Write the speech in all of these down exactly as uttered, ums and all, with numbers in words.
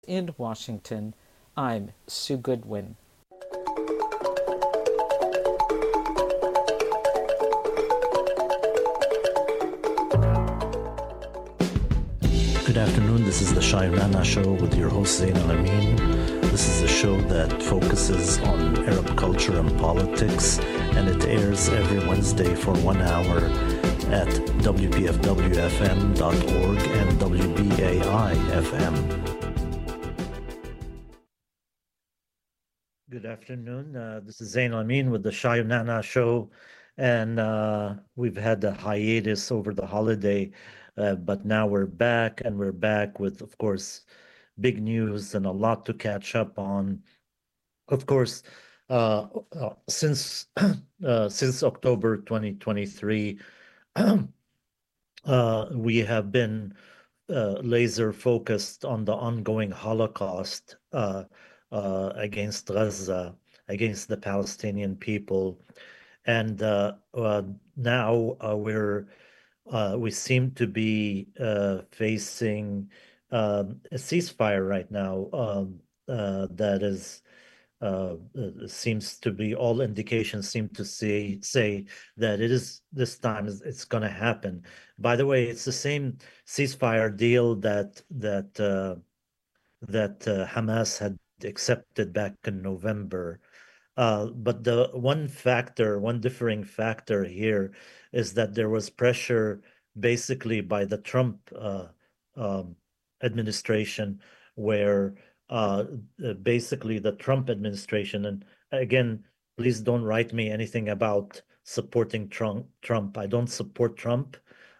In Washington, I'm Sue Goodwin. Good afternoon. This is the Shai Nana Show with your host Zain Al-Amin. This is a show that focuses on Arab culture and politics, and it airs every Wednesday for one hour at W P F W F M dot org and W B A I F M. Good afternoon. Uh, this is Zain Al-Amin with the Shai Nana Show, and uh, we've had a hiatus over the holiday. Uh, but now we're back, and we're back with, of course, big news and a lot to catch up on. Of course, uh, uh, since uh, since October twenty twenty-three, uh, we have been uh, laser focused on the ongoing Holocaust uh, uh, against Gaza, against the Palestinian people, and uh, uh, now uh, we're uh, we seem to be uh, facing um, a ceasefire right now um, uh, that is uh, uh, seems to be all indications seem to say say that it is this time is- it's going to happen. By the way, it's the same ceasefire deal that that uh, that uh, Hamas had accepted back in November. Uh, but the one factor, one differing factor here is that there was pressure basically by the Trump uh, um, administration, where uh, uh, basically the Trump administration, and again, please don't write me anything about supporting Trump. Trump. I don't support Trump.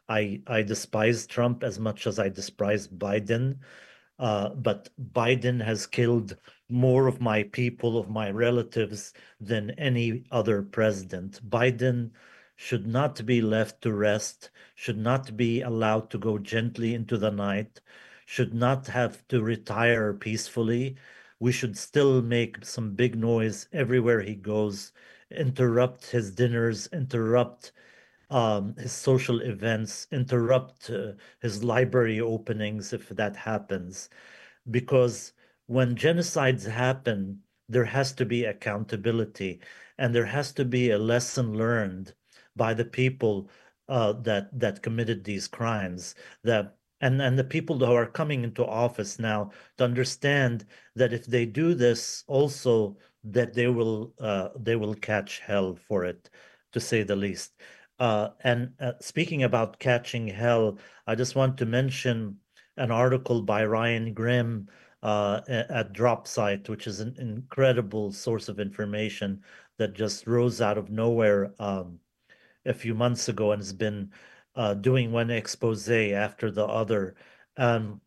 I I despise Trump as much as I despise Biden. Uh, but Biden has killed more of my people, of my relatives, than any other president. Biden should not be left to rest, should not be allowed to go gently into the night, should not have to retire peacefully. We should still make some big noise everywhere he goes, interrupt his dinners, interrupt um, his social events, interrupt uh, his library openings if that happens. Because when genocides happen, there has to be accountability, and there has to be a lesson learned by the people uh, that that committed these crimes. That and and the people who are coming into office now to understand that if they do this, also that they will uh, they will catch hell for it, to say the least. Uh, and uh, speaking about catching hell, I just want to mention an article by Ryan Grimm uh, at DropSite, which is an incredible source of information that just rose out of nowhere um, a few months ago and has been uh, doing one expose after the other. Um,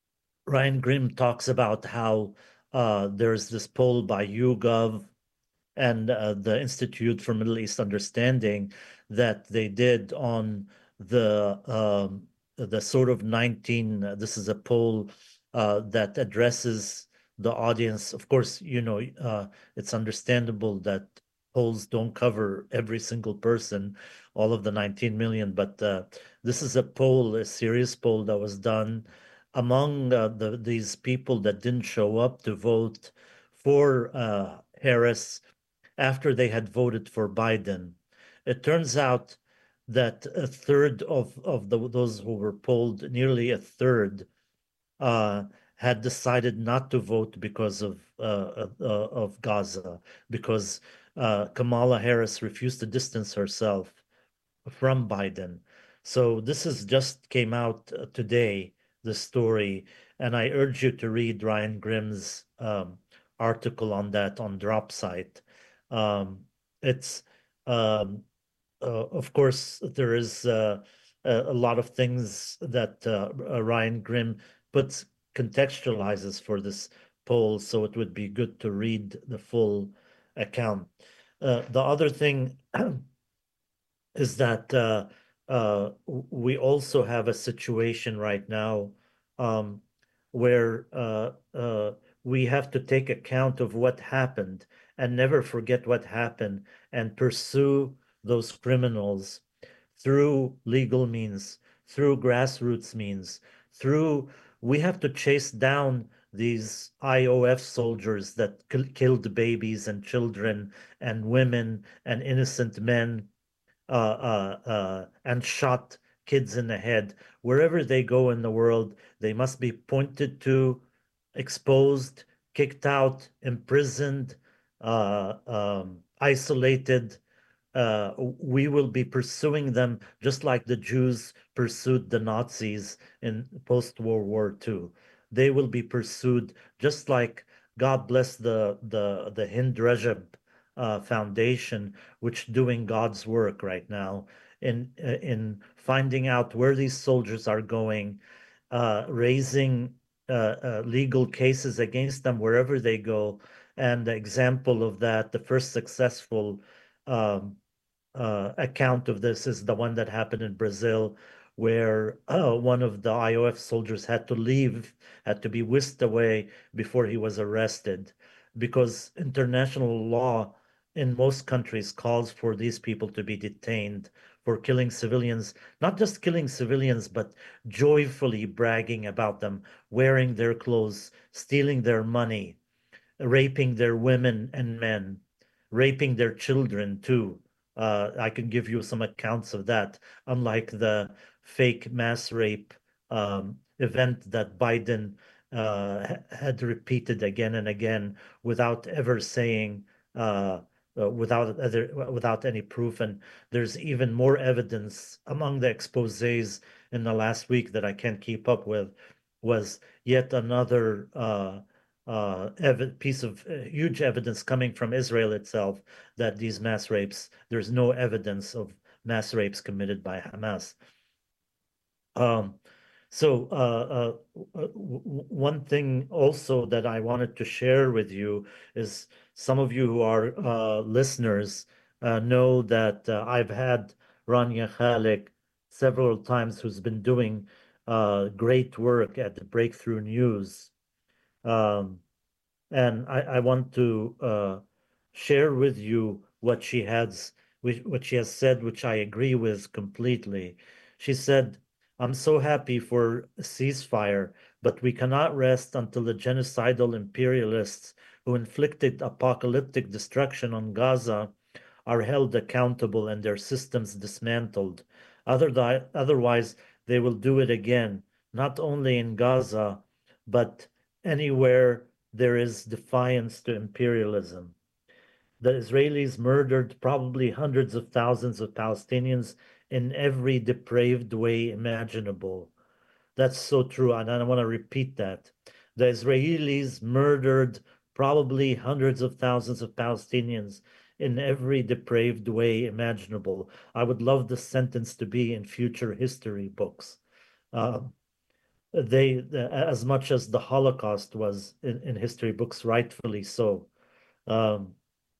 Ryan Grimm talks about how uh, there's this poll by YouGov and uh, the Institute for Middle East Understanding that they did on the um, the sort of nineteen. Uh, this is a poll uh, that addresses the audience. Of course, you know uh, it's understandable that polls don't cover every single person, all of the nineteen million, but uh, this is a poll, a serious poll that was done among uh, the these people that didn't show up to vote for uh, Harris after they had voted for Biden. It turns out that a third of, of the, those who were polled, nearly a third, uh, had decided not to vote because of uh, uh, of Gaza, because uh, Kamala Harris refused to distance herself from Biden. So this is just came out uh, today, the story, and I urge you to read Ryan Grimm's um, article on that on DropSite. Um, it's um, uh, of course there is uh, a, a lot of things that uh, uh, Ryan Grimm puts contextualizes for this poll, so it would be good to read the full account. Uh, the other thing is that uh, uh, we also have a situation right now um, where uh, uh, we have to take account of what happened and never forget what happened and pursue those criminals through legal means, through grassroots means, through we have to chase down these I O F soldiers that killed babies and children and women and innocent men, uh, uh, uh, and shot kids in the head. Wherever they go in the world, they must be pointed to, exposed, kicked out, imprisoned, uh, um, isolated. Uh, we will be pursuing them just like the Jews pursued the Nazis in post-World War Two. They will be pursued just like, God bless the the the Hind Rajab uh, Foundation, which doing God's work right now in in finding out where these soldiers are going, uh, raising uh, uh, legal cases against them wherever they go. And the example of that, the first successful um, uh, account of this is the one that happened in Brazil, where uh, one of the I O F soldiers had to leave, had to be whisked away before he was arrested, because international law in most countries calls for these people to be detained for killing civilians, not just killing civilians, but joyfully bragging about them, wearing their clothes, stealing their money, raping their women and men, raping their children too. Uh, I can give you some accounts of that, unlike the fake mass rape um, event that Biden uh, had repeated again and again without ever saying, uh, uh, without other, without any proof. And there's even more evidence among the exposés in the last week that I can't keep up with, was yet another uh, uh, ev piece of uh, huge evidence coming from Israel itself that these mass rapes, there's no evidence of mass rapes committed by Hamas. Um, so uh, uh, one thing also that I wanted to share with you is, some of you who are uh, listeners uh, know that uh, I've had Rania Khalek several times, who's been doing uh, great work at the Breakthrough News. Um, and I, I want to uh, share with you what she has, what she has said, which I agree with completely. She said, "I'm so happy for a ceasefire, but we cannot rest until the genocidal imperialists who inflicted apocalyptic destruction on Gaza are held accountable and their systems dismantled. Other, otherwise, they will do it again, not only in Gaza, but anywhere there is defiance to imperialism. The Israelis murdered probably hundreds of thousands of Palestinians in every depraved way imaginable." That's so true, and I want to repeat that. The Israelis murdered probably hundreds of thousands of Palestinians in every depraved way imaginable. I would love this sentence to be in future history books. Uh, they, as much as the Holocaust was in, in history books, rightfully so. Um,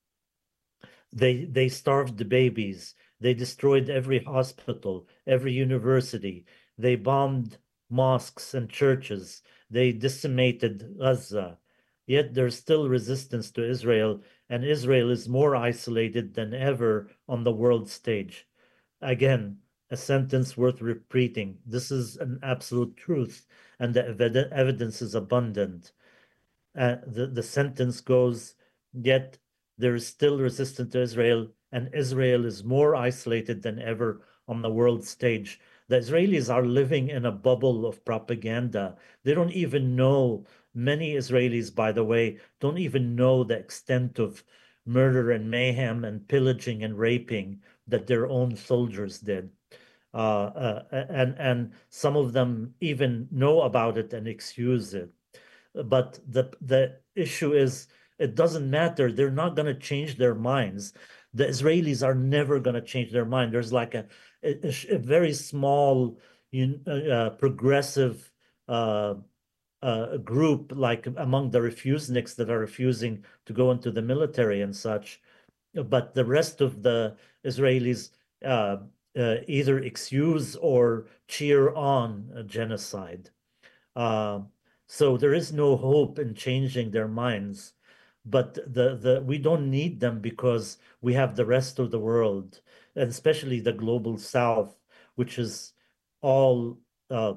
they they starved the babies. They destroyed every hospital, every university. They bombed mosques and churches. They decimated Gaza. Yet there's still resistance to Israel, and Israel is more isolated than ever on the world stage. Again, a sentence worth repeating. This is an absolute truth, and the ev evidence is abundant. Uh, the, the sentence goes, yet there is still resistance to Israel, and Israel is more isolated than ever on the world stage. The Israelis are living in a bubble of propaganda. They don't even know, many Israelis, by the way, don't even know the extent of murder and mayhem and pillaging and raping that their own soldiers did. Uh, uh, and, and some of them even know about it and excuse it. But the the issue is, it doesn't matter. They're not going to change their minds. The Israelis are never going to change their mind. There's like a a, a very small, uh, progressive uh, uh, group, like among the refuseniks that are refusing to go into the military and such. But the rest of the Israelis uh, uh, either excuse or cheer on a genocide. Uh, so there is no hope in changing their minds. But the, the we don't need them, because we have the rest of the world, and especially the global south, which is all uh,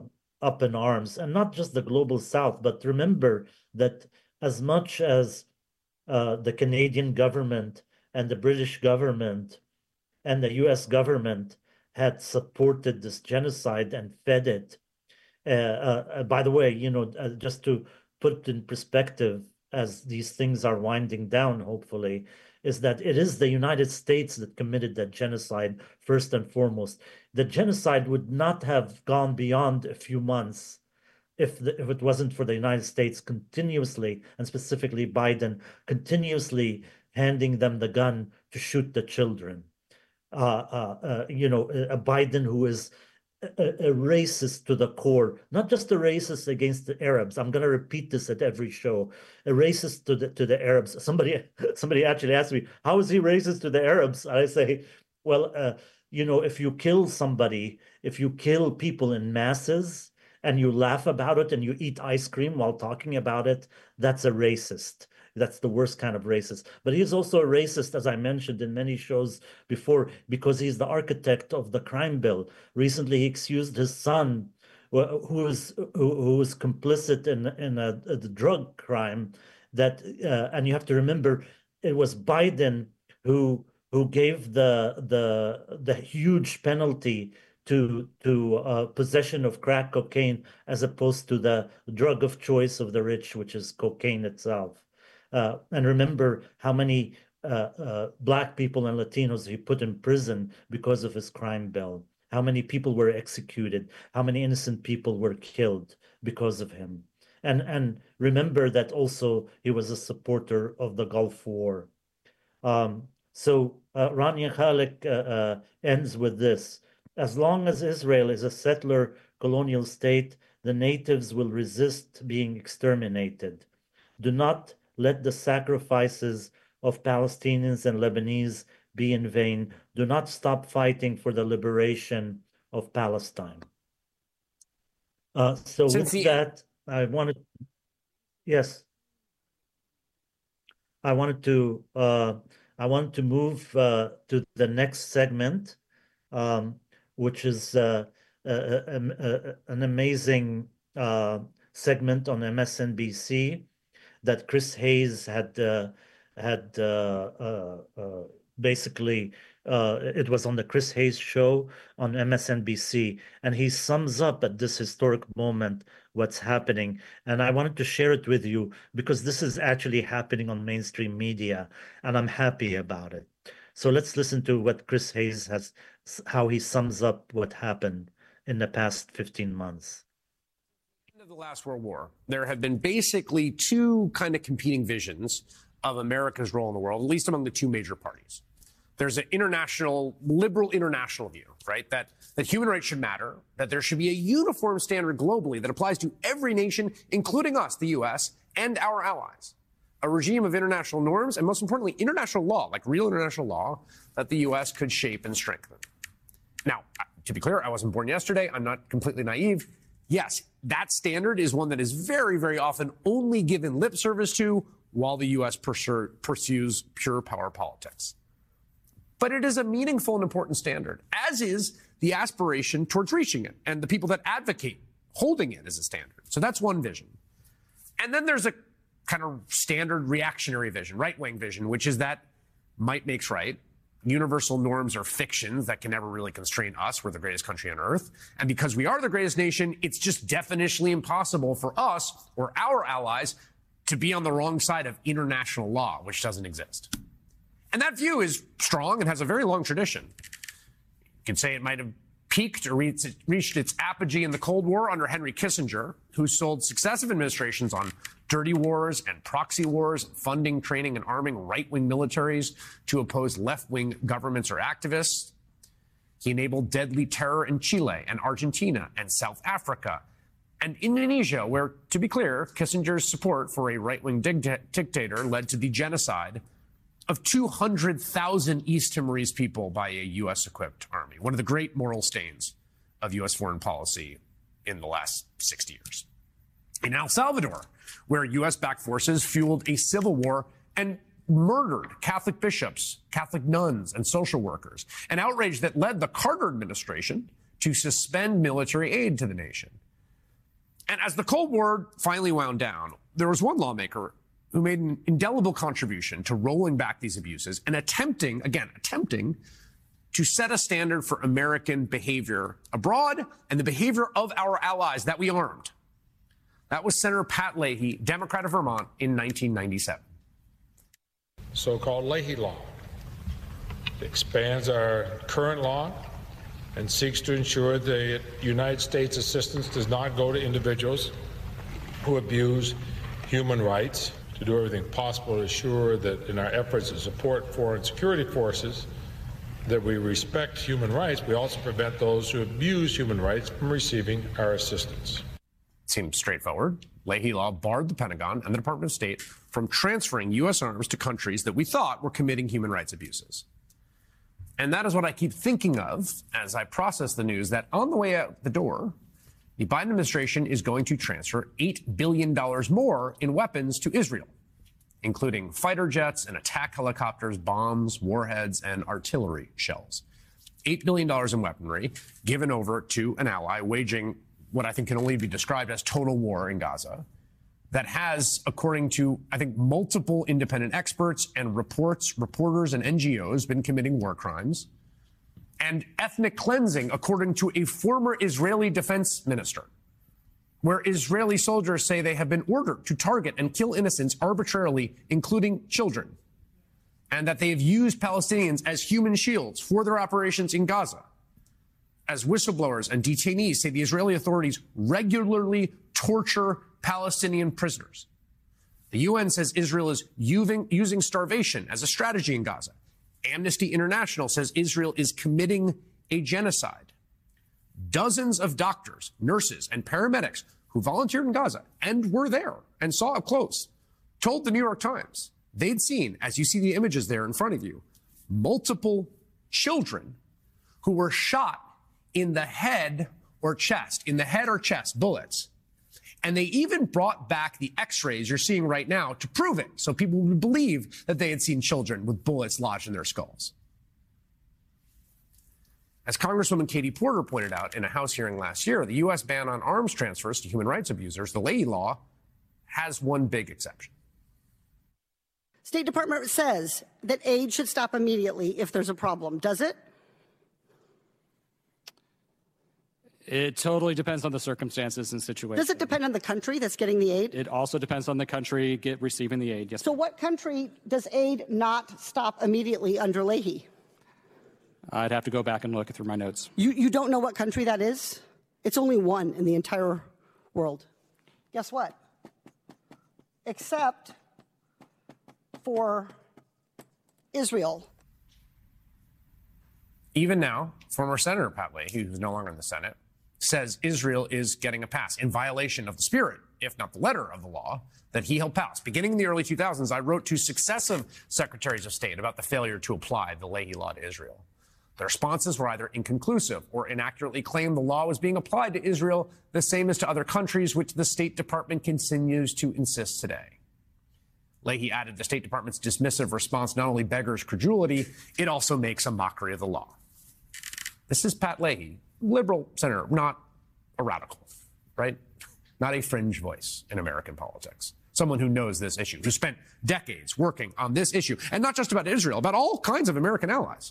up in arms, and not just the global South, but remember that as much as uh, the Canadian government and the British government and the U S government had supported this genocide and fed it. Uh, uh, by the way, you know, uh, just to put in perspective, as these things are winding down, hopefully, is that it is the United States that committed that genocide first and foremost. The genocide would not have gone beyond a few months if the, if it wasn't for the United States continuously, and specifically Biden, continuously handing them the gun to shoot the children. Uh, uh, uh, you know, a Biden who is a, a racist to the core, not just a racist against the Arabs. I'm going to repeat this at every show. A racist to the to the Arabs. Somebody somebody actually asked me, how is he racist to the Arabs? I say, well, uh, you know, if you kill somebody, if you kill people in masses and you laugh about it and you eat ice cream while talking about it, that's a racist. That's the worst kind of racist. But he's also a racist, as I mentioned in many shows before, because he's the architect of the crime bill. Recently, he accused his son, who was who, who was complicit in in a, a drug crime. That uh, and you have to remember, it was Biden who who gave the the the huge penalty to to uh, possession of crack cocaine, as opposed to the drug of choice of the rich, which is cocaine itself. Uh, and remember how many uh, uh, Black people and Latinos he put in prison because of his crime bill. How many people were executed? How many innocent people were killed because of him? And, and remember that also he was a supporter of the Gulf War. Um, so uh, Rania Khalek uh, uh, ends with this. As long as Israel is a settler colonial state, the natives will resist being exterminated. Do not let the sacrifices of Palestinians and Lebanese be in vain. Do not stop fighting for the liberation of Palestine. Uh, so Since with that, I wanted, yes, I wanted to, uh, I wanted to move uh, to the next segment, um, which is uh, a, a, a, an amazing uh, segment on M S N B C. That Chris Hayes had uh, had uh, uh, uh, basically uh, it was on the Chris Hayes show on M S N B C, and he sums up at this historic moment what's happening. And I wanted to share it with you because this is actually happening on mainstream media, and I'm happy about it. So let's listen to what Chris Hayes has, how he sums up what happened in the past fifteen months. Of the last World War, there have been basically two kind of competing visions of America's role in the world, at least among the two major parties. There's an international, liberal international view, right, that, that human rights should matter, that there should be a uniform standard globally that applies to every nation, including us, the U S, and our allies. A regime of international norms, and most importantly, international law, like real international law, that the U S could shape and strengthen. Now, to be clear, I wasn't born yesterday. I'm not completely naive. Yes, that standard is one that is very, very often only given lip service to while the U S pursues pure power politics. But it is a meaningful and important standard, as is the aspiration towards reaching it and the people that advocate holding it as a standard. So that's one vision. And then there's a kind of standard reactionary vision, right-wing vision, which is that might makes right. Universal norms are fictions that can never really constrain us. We're the greatest country on earth. And because we are the greatest nation, it's just definitionally impossible for us or our allies to be on the wrong side of international law, which doesn't exist. And that view is strong and has a very long tradition. You could say it might have peaked or reached its apogee in the Cold War under Henry Kissinger, who sold successive administrations on dirty wars and proxy wars, funding, training, and arming right-wing militaries to oppose left-wing governments or activists. He enabled deadly terror in Chile and Argentina and South Africa and Indonesia, where, to be clear, Kissinger's support for a right-wing dictator led to the genocide of two hundred thousand East Timorese people by a U S-equipped army, one of the great moral stains of U S foreign policy in the last sixty years. In El Salvador, where U S-backed forces fueled a civil war and murdered Catholic bishops, Catholic nuns, and social workers, an outrage that led the Carter administration to suspend military aid to the nation. And as the Cold War finally wound down, there was one lawmaker who made an indelible contribution to rolling back these abuses and attempting, again, attempting to set a standard for American behavior abroad and the behavior of our allies that we armed. That was Senator Pat Leahy, Democrat of Vermont, in nineteen ninety-seven. So-called Leahy Law. It expands our current law and seeks to ensure that United States assistance does not go to individuals who abuse human rights, to do everything possible to assure that in our efforts to support foreign security forces that we respect human rights, we also prevent those who abuse human rights from receiving our assistance. Seems straightforward. Leahy Law barred the Pentagon and the Department of State from transferring U S arms to countries that we thought were committing human rights abuses. And that is what I keep thinking of as I process the news that on the way out the door, the Biden administration is going to transfer eight billion dollars more in weapons to Israel, including fighter jets and attack helicopters, bombs, warheads, and artillery shells. eight billion dollars in weaponry given over to an ally waging what I think can only be described as total war in Gaza, that has, according to, I think, multiple independent experts and reports, reporters and N G Os, been committing war crimes, and ethnic cleansing, according to a former Israeli defense minister, where Israeli soldiers say they have been ordered to target and kill innocents arbitrarily, including children, and that they have used Palestinians as human shields for their operations in Gaza. As whistleblowers and detainees say the Israeli authorities regularly torture Palestinian prisoners. The U N says Israel is using, using starvation as a strategy in Gaza. Amnesty International says Israel is committing a genocide. Dozens of doctors, nurses, and paramedics who volunteered in Gaza and were there and saw up close told the New York Times they'd seen, as you see the images there in front of you, multiple children who were shot in the head or chest, in the head or chest, bullets. And they even brought back the x-rays you're seeing right now to prove it, so people would believe that they had seen children with bullets lodged in their skulls. As Congresswoman Katie Porter pointed out in a House hearing last year, the U S ban on arms transfers to human rights abusers, the Leahy Law, has one big exception. State Department says that aid should stop immediately if there's a problem. Does it? It totally depends on the circumstances and situation. Does it depend on the country that's getting the aid? It also depends on the country get, receiving the aid. Yes. So what country does aid not stop immediately under Leahy? I'd have to go back and look through my notes. You, you don't know what country that is? It's only one in the entire world. Guess what? Except for Israel. Even now, former Senator Pat Leahy, who's no longer in the Senate, says Israel is getting a pass in violation of the spirit, if not the letter of the law, that he helped pass. Beginning in the early two thousands, I wrote to successive secretaries of state about the failure to apply the Leahy Law to Israel. Their responses were either inconclusive or inaccurately claimed the law was being applied to Israel the same as to other countries, which the State Department continues to insist today. Leahy added the State Department's dismissive response not only beggars credulity, it also makes a mockery of the law. This is Pat Leahy, liberal senator, not a radical, right? Not a fringe voice in American politics. Someone who knows this issue, who spent decades working on this issue, and not just about Israel, about all kinds of American allies.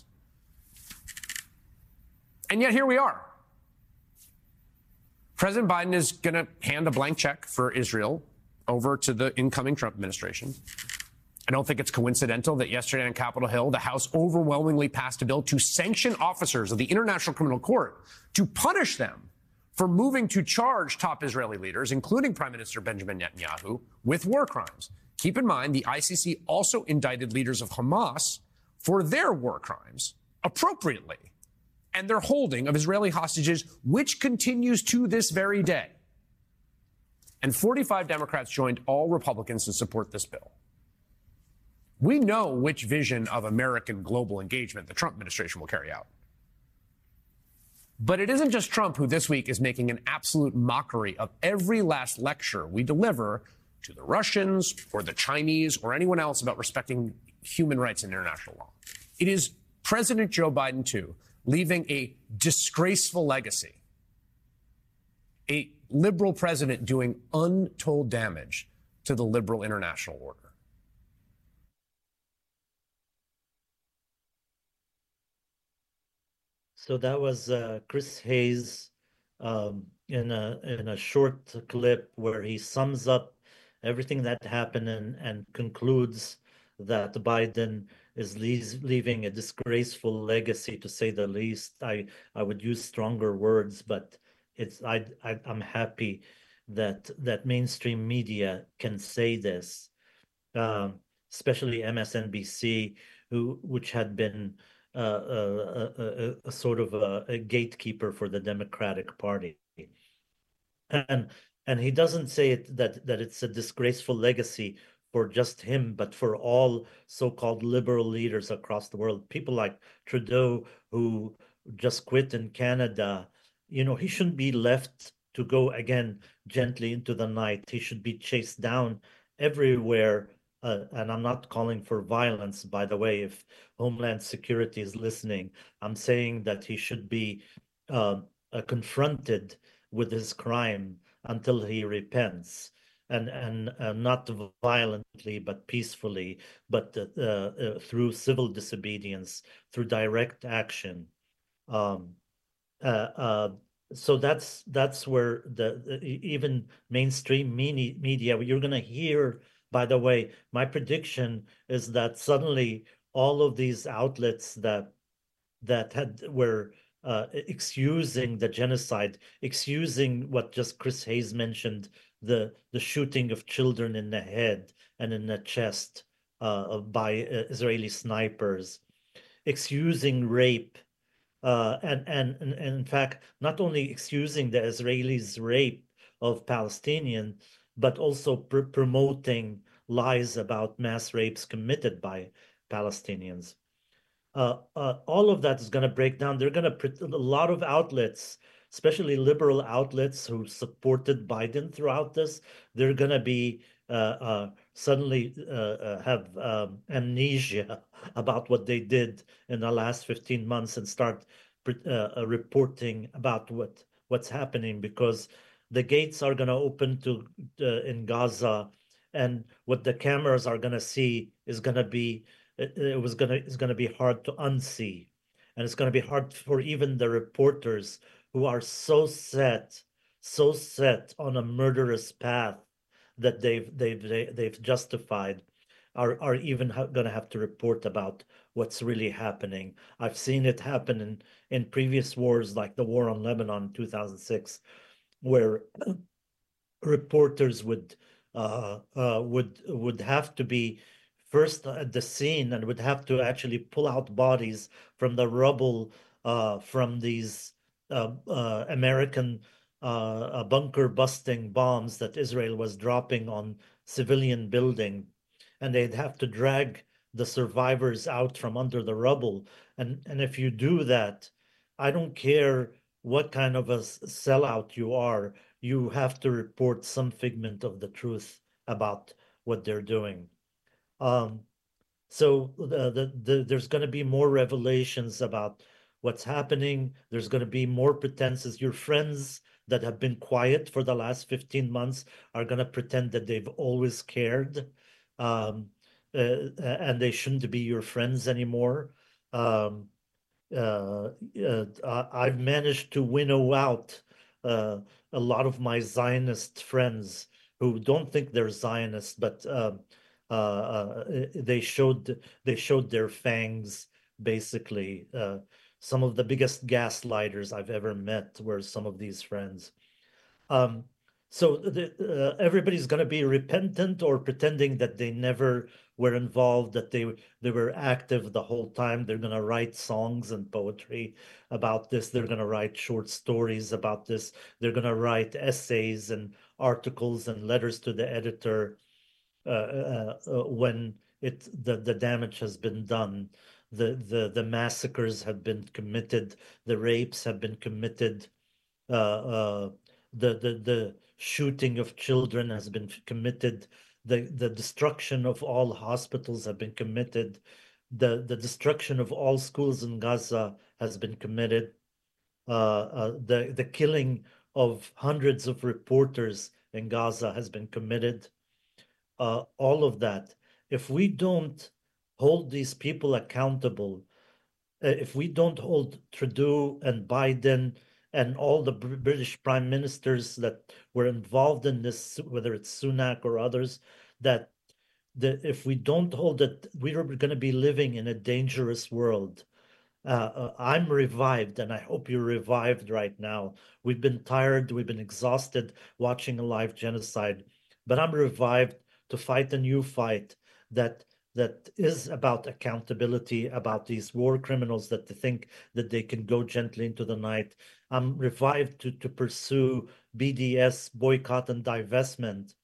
And yet here we are. President Biden is going to hand a blank check for Israel over to the incoming Trump administration. I don't think it's coincidental that yesterday on Capitol Hill, the House overwhelmingly passed a bill to sanction officers of the International Criminal Court, to punish them for moving to charge top Israeli leaders, including Prime Minister Benjamin Netanyahu, with war crimes. Keep in mind, the I C C also indicted leaders of Hamas for their war crimes, appropriately, and their holding of Israeli hostages, which continues to this very day. And forty-five Democrats joined all Republicans to support this bill. We know which vision of American global engagement the Trump administration will carry out. But it isn't just Trump who this week is making an absolute mockery of every last lecture we deliver to the Russians or the Chinese or anyone else about respecting human rights and international law. It is President Joe Biden, too, leaving a disgraceful legacy, a liberal president doing untold damage to the liberal international order. So that was uh, Chris Hayes um, in a in a short clip where he sums up everything that happened and, and concludes that Biden is leaving a disgraceful legacy, to say the least. I I would use stronger words, but it's I, I I'm happy that that mainstream media can say this, um, especially M S N B C, who which had been uh, a, a, a sort of a, a gatekeeper for the Democratic Party. And and he doesn't say it, that that it's a disgraceful legacy for just him, but for all so-called liberal leaders across the world. People like Trudeau, who just quit in Canada, you know, he shouldn't be left to go again gently into the night. He should be chased down everywhere. Uh, and I'm not calling for violence, by the way, if Homeland Security is listening. I'm saying that he should be uh, uh, confronted with his crime until he repents, and and uh, not violently, but peacefully, but uh, uh, through civil disobedience, through direct action. Um, uh, uh, so that's that's where the, the even mainstream media, you're going to hear. By the way, my prediction is that suddenly all of these outlets that that had were uh, excusing the genocide, excusing what just Chris Hayes mentioned, the the shooting of children in the head and in the chest uh, by uh, Israeli snipers, excusing rape, uh, and, and and and in fact, not only excusing the Israelis' rape of Palestinians, but also pr promoting lies about mass rapes committed by Palestinians. Uh, uh, all of that is going to break down. They're going to, a lot of outlets, especially liberal outlets who supported Biden throughout this, they're going to be uh, uh, suddenly uh, uh, have um, amnesia about what they did in the last fifteen months and start uh, reporting about what what's happening, because the gates are going to open to uh, in Gaza, and what the cameras are going to see is going to be It, it was gonna it's gonna be hard to unsee, and it's gonna be hard for even the reporters who are so set, so set on a murderous path that they've they've they, they've justified, are are even ha gonna have to report about what's really happening. I've seen it happen in in previous wars, like the war on Lebanon in two thousand six, where reporters would uh, uh, would would have to be first at the scene and would have to actually pull out bodies from the rubble uh, from these uh, uh, American uh, bunker busting bombs that Israel was dropping on civilian building. And they'd have to drag the survivors out from under the rubble. And, and if you do that, I don't care what kind of a sellout you are, you have to report some figment of the truth about what they're doing. Um, so the, the, the, there's going to be more revelations about what's happening. There's going to be more pretenses. Your friends that have been quiet for the last fifteen months are going to pretend that they've always cared, um, uh, and they shouldn't be your friends anymore. Um, uh, uh, I've managed to winnow out uh, a lot of my Zionist friends who don't think they're Zionists, but uh, uh, they showed they showed their fangs, basically. Uh, some of the biggest gaslighters I've ever met were some of these friends. Um, so the, uh, everybody's going to be repentant or pretending that they never were involved, that they they were active the whole time. They're going to write songs and poetry about this. They're going to write short stories about this. They're going to write essays and articles and letters to the editor uh, uh, uh, when it the, the damage has been done. The, the, the massacres have been committed. The rapes have been committed. Uh, uh, the, the, the shooting of children has been committed. The, the destruction of all hospitals have been committed. The, the destruction of all schools in Gaza has been committed. Uh, uh, the, the killing of hundreds of reporters in Gaza has been committed. Uh, all of that. If we don't hold these people accountable, uh, if we don't hold Trudeau and Biden and all the Br British prime ministers that were involved in this, whether it's Sunak or others, that the, if we don't hold it, we're going to be living in a dangerous world. Uh, uh, I'm revived, and I hope you're revived right now. We've been tired, we've been exhausted watching a live genocide, but I'm revived to fight a new fight that that is about accountability, about these war criminals that they think that they can go gently into the night. I'm revived to, to pursue B D S, boycott and divestment,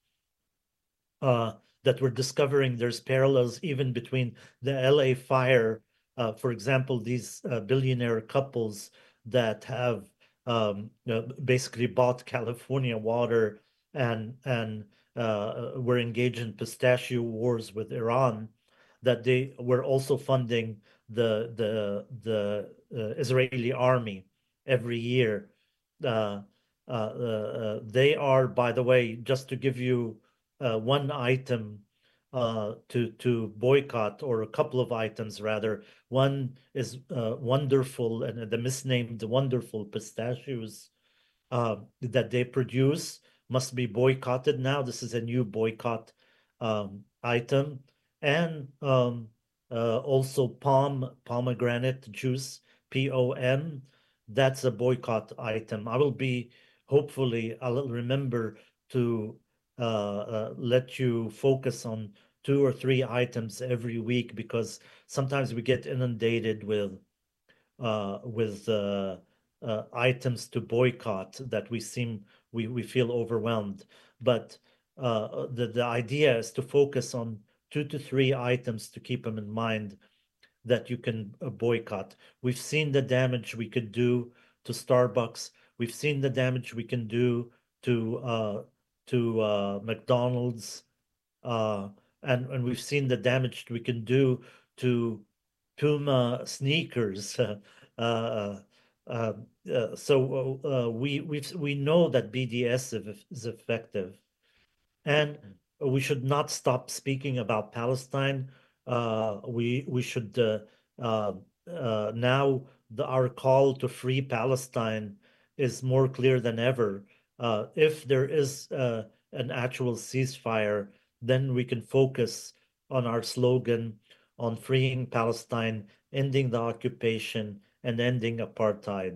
uh, that we're discovering there's parallels even between the L A fire, uh, for example, these uh, billionaire couples that have um, uh, basically bought California water and, and uh, were engaged in pistachio wars with Iran, that they were also funding the the the uh, Israeli army every year. Uh, uh, uh, they are, by the way, just to give you uh, one item uh, to to boycott, or a couple of items rather. One is uh, Wonderful, and the misnamed Wonderful pistachios uh, that they produce must be boycotted now. This is a new boycott um, item. And um, uh, also palm, pomegranate juice, P O M, that's a boycott item. I will be, hopefully, I'll remember to uh, uh, let you focus on two or three items every week, because sometimes we get inundated with uh, with uh, uh, items to boycott that we seem we we feel overwhelmed. But uh, the the idea is to focus on two to three items to keep them in mind that you can uh, boycott. We've seen the damage we could do to Starbucks. We've seen the damage we can do to uh, to uh, McDonald's, uh, and and we've seen the damage we can do to Puma sneakers. uh, uh, uh, so uh, we we we know that B D S is effective, and we should not stop speaking about Palestine. Uh, we we should uh, uh, uh, now the, our call to free Palestine is more clear than ever. Uh, if there is uh, an actual ceasefire, then we can focus on our slogan on freeing Palestine, ending the occupation, and ending apartheid.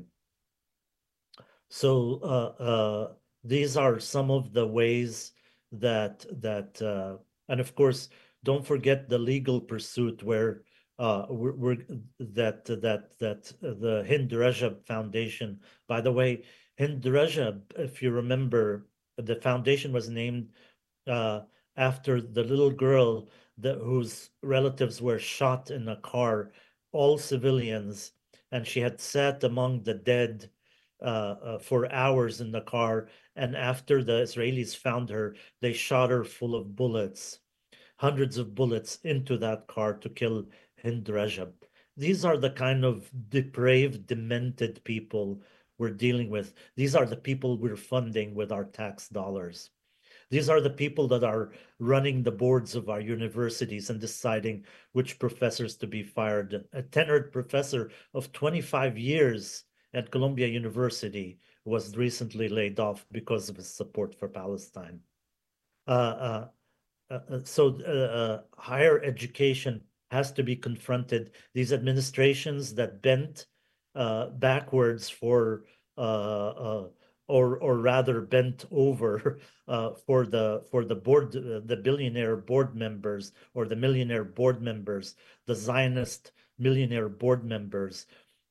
So uh, uh, these are some of the ways that that uh, and of course, don't forget the legal pursuit where uh, we're, we're that that that the Hind Rajab Foundation. By the way, Hind Rajab, if you remember, the foundation was named uh, after the little girl that whose relatives were shot in a car, all civilians, and she had sat among the dead uh, uh, for hours in the car. And after the Israelis found her, they shot her full of bullets, hundreds of bullets into that car to kill Hind Rajab. These are the kind of depraved, demented people we're dealing with. These are the people we're funding with our tax dollars. These are the people that are running the boards of our universities and deciding which professors to be fired. A tenured professor of twenty-five years at Columbia University was recently laid off because of his support for Palestine. Uh, uh, uh, so uh, uh, higher education has to be confronted. These administrations that bent uh, backwards for, uh, uh, or or rather bent over uh, for the for the board, uh, the billionaire board members or the millionaire board members, the Zionist millionaire board members,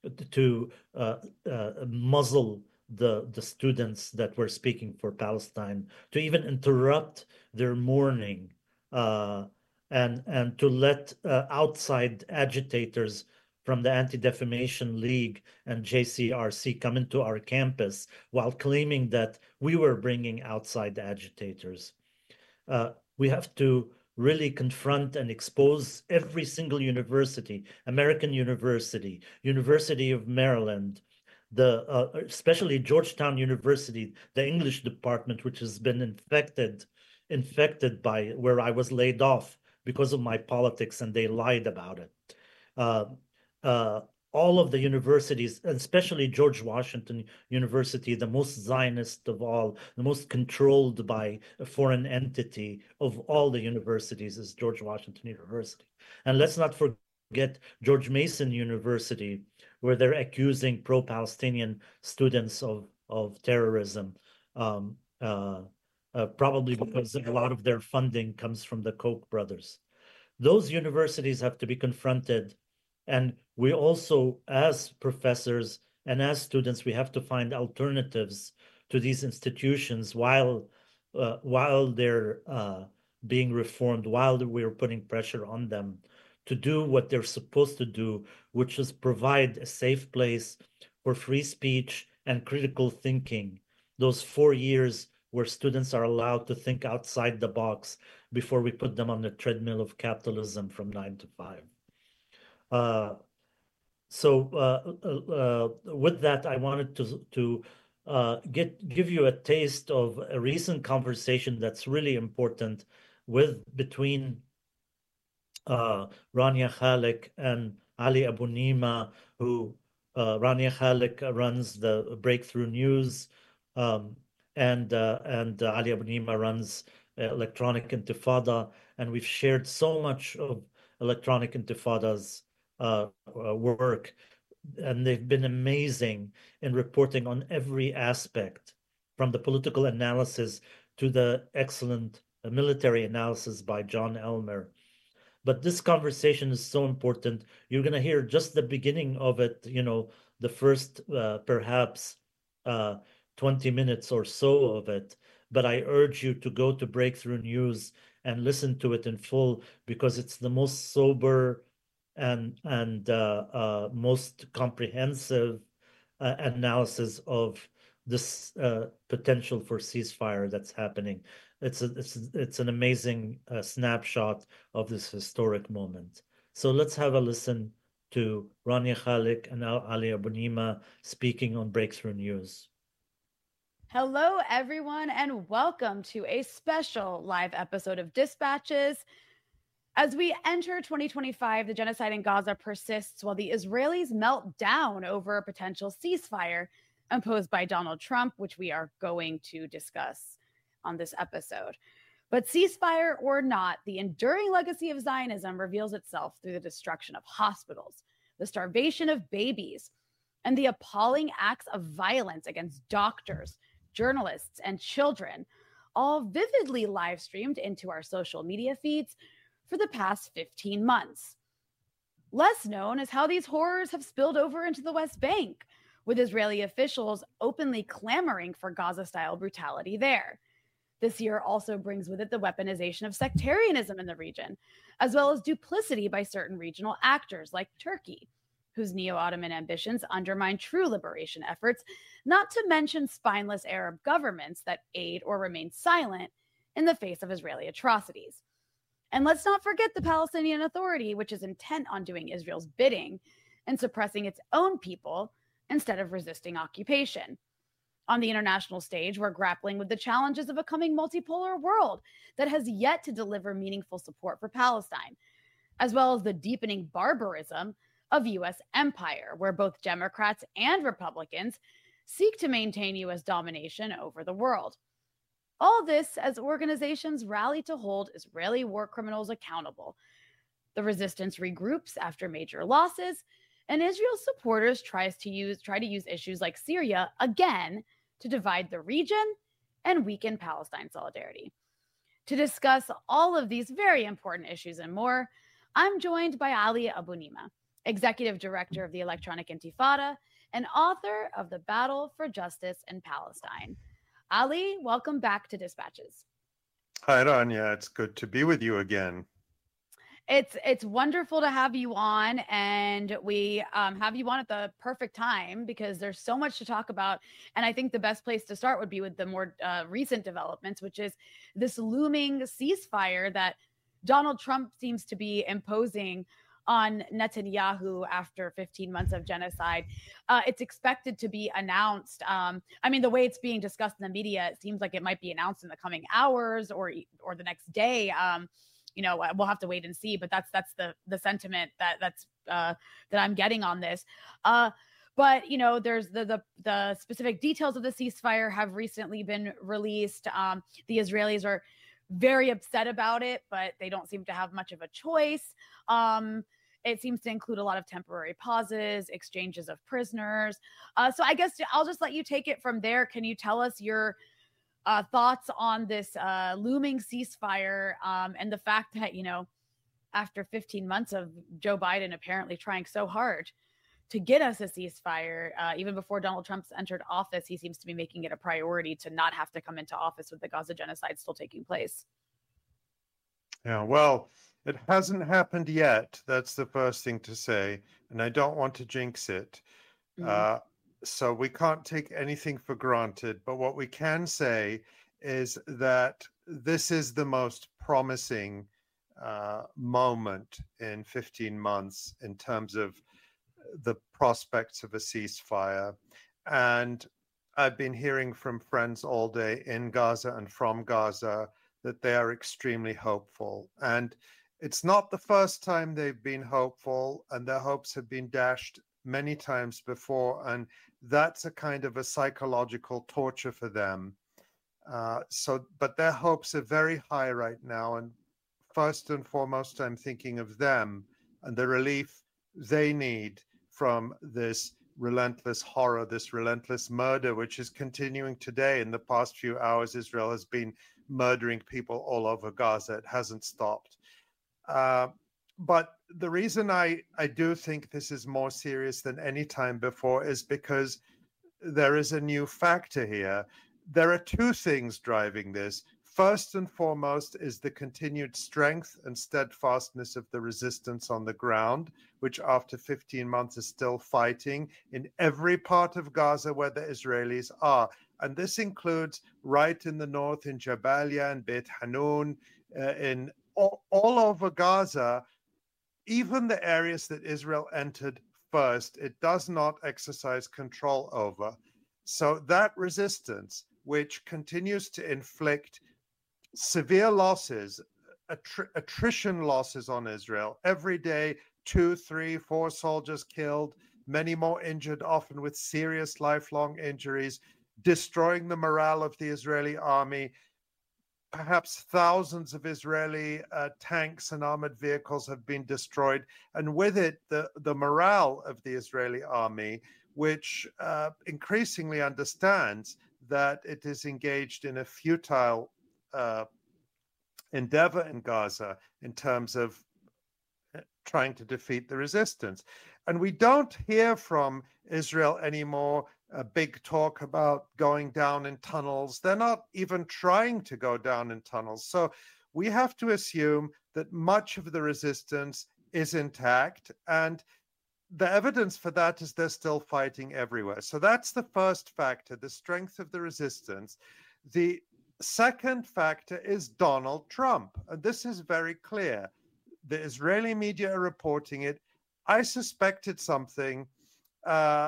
to uh, uh, muzzle the the students that were speaking for Palestine, to even interrupt their mourning, uh, and and to let uh, outside agitators from the Anti-Defamation League and J C R C come into our campus while claiming that we were bringing outside agitators. Uh, we have to really confront and expose every single university, American University, University of Maryland, the uh, especially Georgetown University, the English department, which has been infected, infected by where I was laid off because of my politics, and they lied about it. Uh, uh, all of the universities, especially George Washington University, the most Zionist of all, the most controlled by a foreign entity of all the universities, is George Washington University. And let's not forget George Mason University, where they're accusing pro-Palestinian students of, of terrorism, um, uh, uh, probably because a lot of their funding comes from the Koch brothers. Those universities have to be confronted. And we also, as professors and as students, we have to find alternatives to these institutions while, uh, while they're uh, being reformed, while we're putting pressure on them to do what they're supposed to do, which is provide a safe place for free speech and critical thinking. Those four years where students are allowed to think outside the box before we put them on the treadmill of capitalism from nine to five. Uh, so uh, uh, with that, I wanted to, to uh, get give you a taste of a recent conversation that's really important with between Uh, Rania Khalek and Ali Abu Nima, who uh, Rania Khalek runs the Breakthrough News, um, and uh, and uh, Ali Abu Nima runs uh, Electronic Intifada, and we've shared so much of Electronic Intifada's uh, uh, work, and they've been amazing in reporting on every aspect, from the political analysis to the excellent uh, military analysis by John Elmer. But this conversation is so important. You're going to hear just the beginning of it, you know, the first uh, perhaps uh, twenty minutes or so of it. But I urge you to go to Breakthrough News and listen to it in full, because it's the most sober and, and uh, uh, most comprehensive uh, analysis of this uh, potential for ceasefire that's happening. It's a, it's it's an amazing uh, snapshot of this historic moment. So let's have a listen to Rania Khalek and Ali Abu Nima speaking on Breakthrough News. Hello, everyone, and welcome to a special live episode of Dispatches. As we enter twenty twenty-five, the genocide in Gaza persists while the Israelis melt down over a potential ceasefire imposed by Donald Trump, which we are going to discuss on this episode. But ceasefire or not, the enduring legacy of Zionism reveals itself through the destruction of hospitals, the starvation of babies, and the appalling acts of violence against doctors, journalists, and children, all vividly live streamed into our social media feeds for the past fifteen months. Less known is how these horrors have spilled over into the West Bank, with Israeli officials openly clamoring for Gaza-style brutality there. This year also brings with it the weaponization of sectarianism in the region, as well as duplicity by certain regional actors like Turkey, whose neo-Ottoman ambitions undermine true liberation efforts, not to mention spineless Arab governments that aid or remain silent in the face of Israeli atrocities. And let's not forget the Palestinian Authority, which is intent on doing Israel's bidding and suppressing its own people instead of resisting occupation. On the international stage, we're grappling with the challenges of a coming multipolar world that has yet to deliver meaningful support for Palestine, as well as the deepening barbarism of U S empire, where both Democrats and Republicans seek to maintain U S domination over the world. All this as organizations rally to hold Israeli war criminals accountable. The resistance regroups after major losses, and Israel's supporters tries to use try to use issues like Syria again to divide the region and weaken Palestine solidarity. To discuss all of these very important issues and more, I'm joined by Ali Abu Nima, Executive Director of the Electronic Intifada and author of The Battle for Justice in Palestine. Ali, welcome back to Dispatches. Hi, Rania. It's good to be with you again. It's it's wonderful to have you on, and we um, have you on at the perfect time because there's so much to talk about. And I think the best place to start would be with the more uh, recent developments, which is this looming ceasefire that Donald Trump seems to be imposing on Netanyahu after fifteen months of genocide. Uh, it's expected to be announced. Um, I mean, the way it's being discussed in the media, it seems like it might be announced in the coming hours or or the next day. Um, you know, we'll have to wait and see. But that's that's the the sentiment that that's uh, that I'm getting on this. Uh, But, you know, there's the, the the specific details of the ceasefire have recently been released. Um, the Israelis are very upset about it, but they don't seem to have much of a choice. Um, it seems to include a lot of temporary pauses, exchanges of prisoners. Uh, so I guess I'll just let you take it from there. Can you tell us your uh, thoughts on this uh, looming ceasefire um, and the fact that, you know, after fifteen months of Joe Biden apparently trying so hard to get us a ceasefire, uh, even before Donald Trump's entered office, he seems to be making it a priority to not have to come into office with the Gaza genocide still taking place. Yeah, well, it hasn't happened yet. That's the first thing to say. And I don't want to jinx it. Mm-hmm. Uh, so we can't take anything for granted. But what we can say is that this is the most promising uh, moment in fifteen months in terms of the prospects of a ceasefire. And I've been hearing from friends all day in Gaza and from Gaza that they are extremely hopeful. And it's not the first time they've been hopeful, and their hopes have been dashed many times before. And that's a kind of a psychological torture for them. Uh, so, but their hopes are very high right now. And first and foremost, I'm thinking of them and the relief they need from this relentless horror, this relentless murder, which is continuing today. In the past few hours, Israel has been murdering people all over Gaza. It hasn't stopped. Uh, but the reason I, I do think this is more serious than any time before is because there is a new factor here. There are two things driving this. First and foremost is the continued strength and steadfastness of the resistance on the ground, which after fifteen months is still fighting in every part of Gaza where the Israelis are. And this includes right in the north in Jabalia and Beit Hanun, uh, in all, all over Gaza, even the areas that Israel entered first, it does not exercise control over. So that resistance, which continues to inflict severe losses, attri- attrition losses on Israel. Every day, two, three, four soldiers killed, many more injured, often with serious lifelong injuries, destroying the morale of the Israeli army. Perhaps thousands of Israeli uh, tanks and armored vehicles have been destroyed, and with it, the, the morale of the Israeli army, which uh, increasingly understands that it is engaged in a futile Uh, endeavor in Gaza in terms of trying to defeat the resistance. And we don't hear from Israel anymore a big talk about going down in tunnels. They're not even trying to go down in tunnels. So we have to assume that much of the resistance is intact, and the evidence for that is they're still fighting everywhere. So that's the first factor, the strength of the resistance. The second factor is Donald Trump, and this is very clear. The Israeli media are reporting it. I suspected something uh,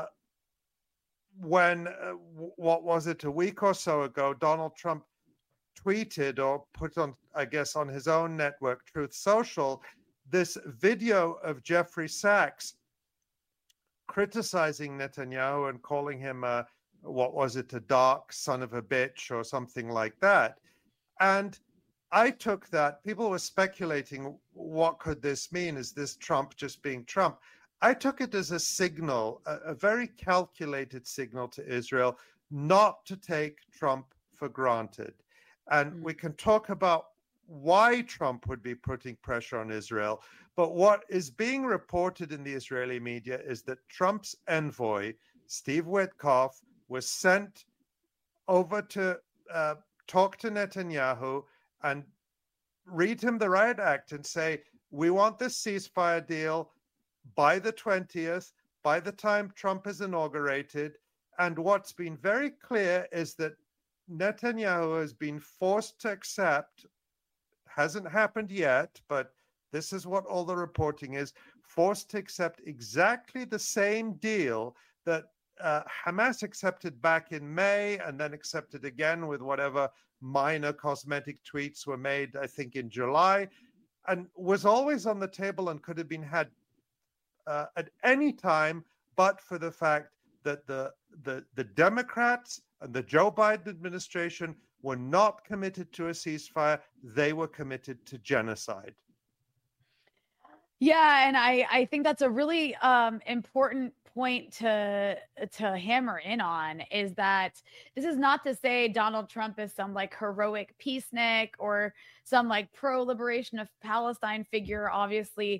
when, uh, w- what was it, a week or so ago, Donald Trump tweeted or put on, I guess, on his own network, Truth Social, this video of Jeffrey Sachs criticizing Netanyahu and calling him a, what was it, a dark son of a bitch or something like that. And I took that, people were speculating, what could this mean? Is this Trump just being Trump? I took it as a signal, a, a very calculated signal to Israel not to take Trump for granted. And mm. we can talk about why Trump would be putting pressure on Israel. But what is being reported in the Israeli media is that Trump's envoy, Steve Witkoff, was sent over to uh, talk to Netanyahu and read him the riot act and say, we want this ceasefire deal by the twentieth, by the time Trump is inaugurated. And what's been very clear is that Netanyahu has been forced to accept, hasn't happened yet, but this is what all the reporting is, forced to accept exactly the same deal that uh, Hamas accepted back in May and then accepted again with whatever minor cosmetic tweaks were made, I think, in July, and was always on the table and could have been had uh, at any time, but for the fact that the, the, the Democrats and the Joe Biden administration were not committed to a ceasefire. They were committed to genocide. Yeah, and I, I think that's a really um, important point to to hammer in on, is that this is not to say Donald Trump is some like heroic peacenik or some like pro-liberation of Palestine figure. Obviously,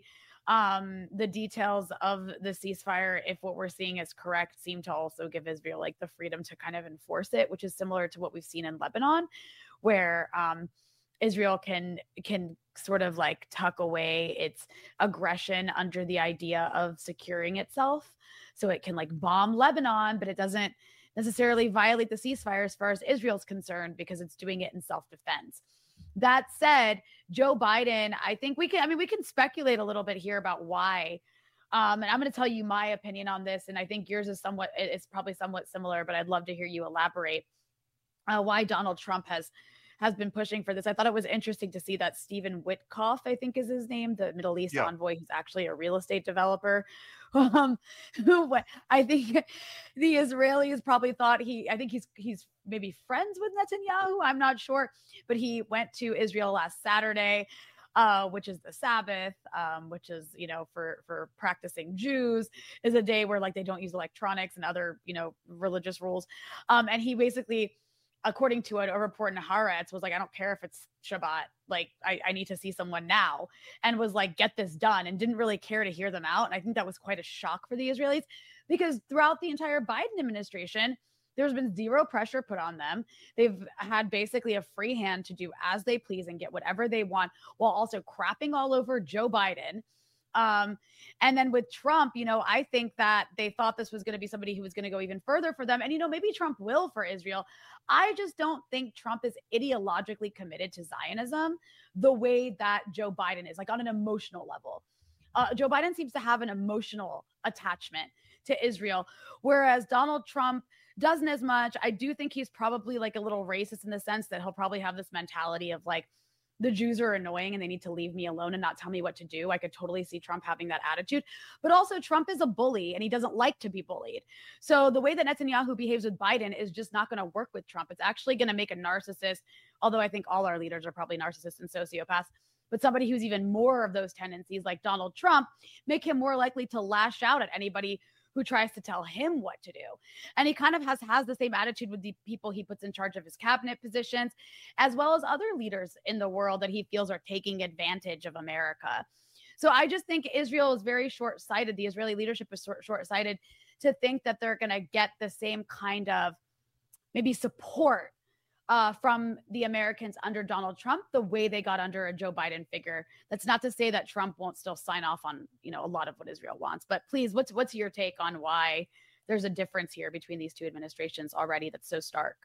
um, the details of the ceasefire, if what we're seeing is correct, seem to also give Israel like the freedom to kind of enforce it, which is similar to what we've seen in Lebanon, where um, Israel can can sort of like tuck away its aggression under the idea of securing itself. So it can like bomb Lebanon, but it doesn't necessarily violate the ceasefire as far as Israel's concerned, because it's doing it in self-defense. That said, Joe Biden, I think we can, I mean, we can speculate a little bit here about why. Um, and I'm going to tell you my opinion on this. And I think yours is somewhat, it's probably somewhat similar, but I'd love to hear you elaborate uh, why Donald Trump has has been pushing for this. I thought it was interesting to see that Stephen Witkoff, I think is his name, the Middle East yeah. envoy, who's actually a real estate developer, um, who I think the Israelis probably thought he, I think he's he's maybe friends with Netanyahu, I'm not sure, but he went to Israel last Saturday, uh, which is the Sabbath, um, which is, you know, for, for practicing Jews, is a day where like they don't use electronics and other, you know, religious rules. Um, and he basically, according to a, a report in Haaretz, was like, I don't care if it's Shabbat, like I, I need to see someone now, and was like, get this done, and didn't really care to hear them out. And I think that was quite a shock for the Israelis, because throughout the entire Biden administration, there's been zero pressure put on them. They've had basically a free hand to do as they please and get whatever they want, while also crapping all over Joe Biden. Um, and then with Trump, you know, I think that they thought this was going to be somebody who was going to go even further for them. And, you know, maybe Trump will for Israel. I just don't think Trump is ideologically committed to Zionism the way that Joe Biden is, like on an emotional level. Uh, Joe Biden seems to have an emotional attachment to Israel, whereas Donald Trump doesn't as much. I do think he's probably like a little racist in the sense that he'll probably have this mentality of like, the Jews are annoying and they need to leave me alone and not tell me what to do. I could totally see Trump having that attitude. But also Trump is a bully and he doesn't like to be bullied. So the way that Netanyahu behaves with Biden is just not going to work with Trump. It's actually going to make a narcissist, although I think all our leaders are probably narcissists and sociopaths, but somebody who's even more of those tendencies like Donald Trump, make him more likely to lash out at anybody who tries to tell him what to do. And he kind of has, has the same attitude with the people he puts in charge of his cabinet positions, as well as other leaders in the world that he feels are taking advantage of America. So I just think Israel is very short-sighted. The Israeli leadership is short-sighted to think that they're going to get the same kind of maybe support Uh, from the Americans under Donald Trump, the way they got under a Joe Biden figure. That's not to say that Trump won't still sign off on, you know, a lot of what Israel wants. But please, what's what's your take on why there's a difference here between these two administrations already that's so stark?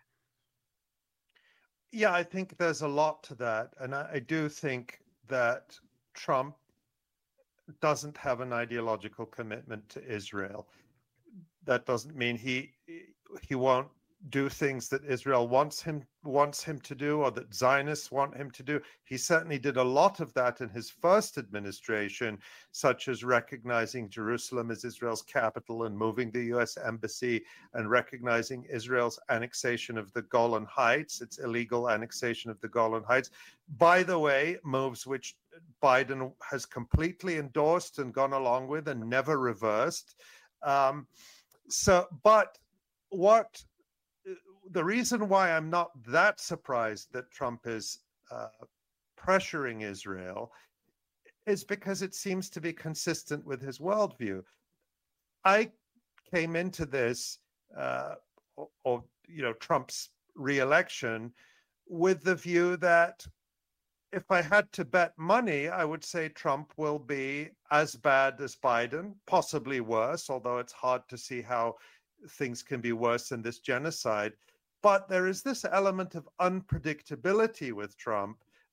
Yeah, I think there's a lot to that. And I, I do think that Trump doesn't have an ideological commitment to Israel. That doesn't mean he he won't do things that Israel wants him wants him to do, or that Zionists want him to do. He certainly did a lot of that in his first administration, such as recognizing Jerusalem as Israel's capital and moving the U S embassy and recognizing Israel's annexation of the Golan Heights, its illegal annexation of the Golan Heights. By the way, moves which Biden has completely endorsed and gone along with and never reversed. Um, so, but what the reason why I'm not that surprised that Trump is uh, pressuring Israel is because it seems to be consistent with his worldview. I came into this, uh, or, or you know, Trump's re-election with the view that if I had to bet money, I would say Trump will be as bad as Biden, possibly worse, although it's hard to see how things can be worse than this genocide. But there is this element of unpredictability with Trump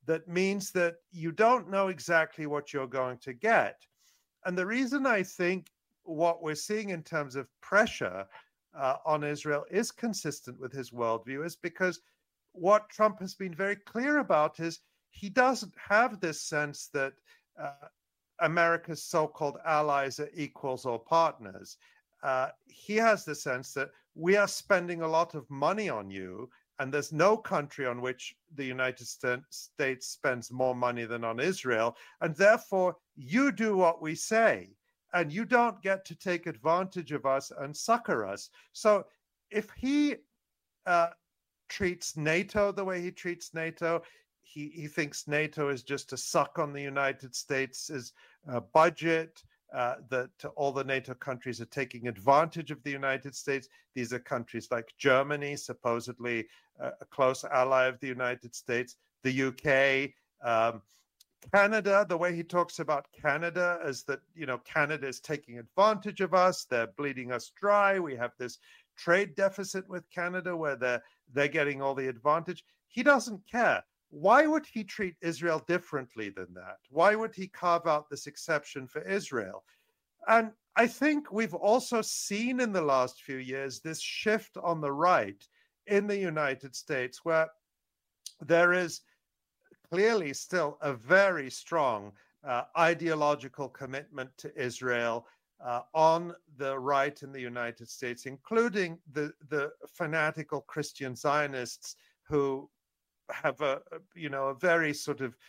that means that you don't know exactly what you're going to get. And the reason I think what we're seeing in terms of pressure uh, on Israel is consistent with his worldview is because what Trump has been very clear about is he doesn't have this sense that uh, America's so-called allies are equals or partners. Uh, he has the sense that we are spending a lot of money on you, and there's no country on which the United States spends more money than on Israel, and therefore you do what we say, and you don't get to take advantage of us and succor us. So if he uh, treats NATO the way he treats NATO, he, he thinks NATO is just a suck on the United States' uh, budget, uh, that all the NATO countries are taking advantage of the United States. These are countries like Germany, supposedly uh, a close ally of the United States, the U K, um, Canada. The way he talks about Canada is that, you know, Canada is taking advantage of us. They're bleeding us dry. We have this trade deficit with Canada where they're, they're getting all the advantage. He doesn't care. Why would he treat Israel differently than that? Why would he carve out this exception for Israel? And I think we've also seen in the last few years this shift on the right in the United States, where there is clearly still a very strong uh, ideological commitment to Israel uh, on the right in the United States, including the, the fanatical Christian Zionists who have a, you know, a very sort of,